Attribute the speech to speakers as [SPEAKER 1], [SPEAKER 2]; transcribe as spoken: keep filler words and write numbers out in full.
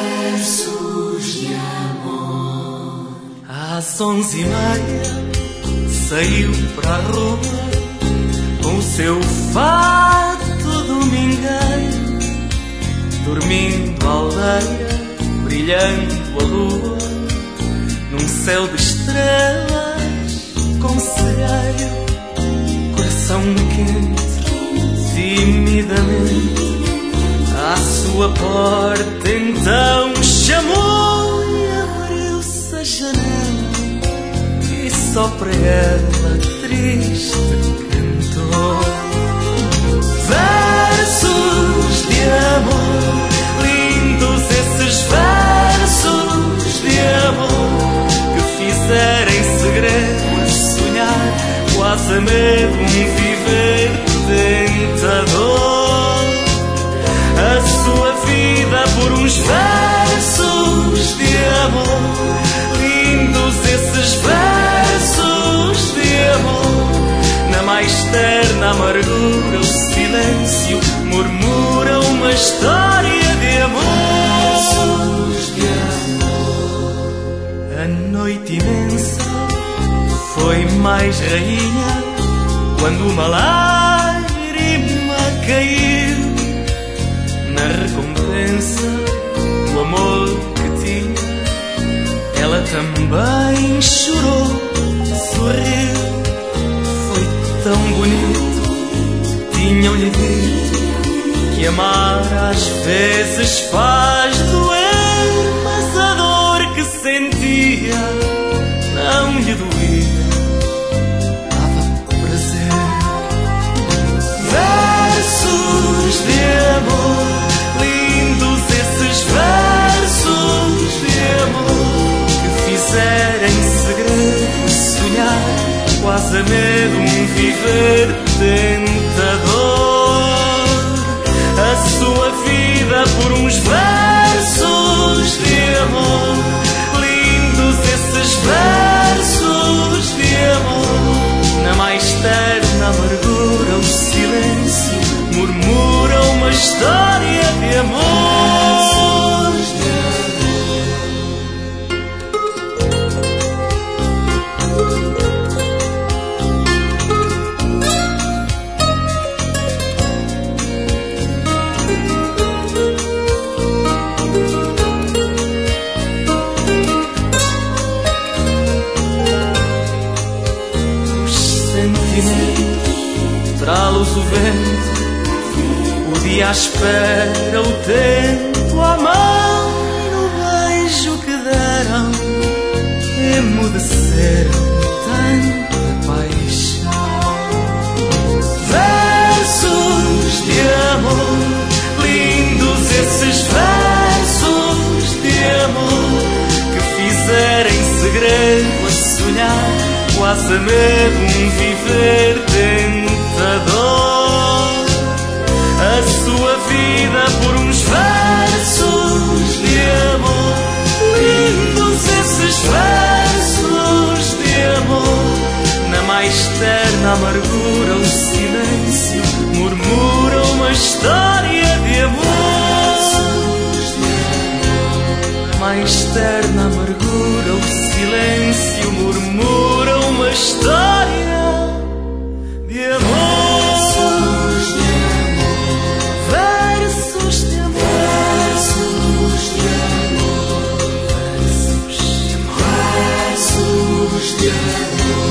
[SPEAKER 1] versos de amor.
[SPEAKER 2] Às onze e meia saiu para a rua com o seu fato domingueiro, dormindo a aldeia, brilhando a lua, num céu de estrelas com cereiro. Coração quente, timidamente, à sua porta então chamou e abriu-se a janela, e só para ela triste cantou versos de amor. Lindos esses versos de amor que fizeram em segredo a sonhar, quase a medo um viver tentador. A sua vida por uns versos de amor. Lindos esses versos de amor. Na mais terna amargura o silêncio murmura uma história de amor. De amor. A noite imensa foi mais rainha quando uma lágrima caiu na recompensa do amor que tinha. Ela também chorou, sorriu. Foi tão bonito, tinham-lhe dito que amar às vezes faz doer, mas a dor que sentia não lhe doía, dava prazer. Versos de amor, lindos esses versos de amor que fizeram em segredo sonhar, quase a medo um viver tentador. A sua vida por uns versos de amor. Lindos esses versos de amor. Na mais terna amargura o silêncio murmura uma história de amor. Traz o vento, o dia à espera, o tempo à mão, e no beijo que deram emudeceram tanta paixão. Versos de amor, lindos esses versos de amor que fizeram em segredo a sonhar, quase a medo um viver tentador. A sua vida por uns versos de amor. Lindos esses versos de amor. Na mais terna amargura o silêncio murmura uma história de amor. Na mais terna amargura o silêncio murmura uma história de amor. Versos de amor. Versos de amor. Versos de amor. Versos de amor.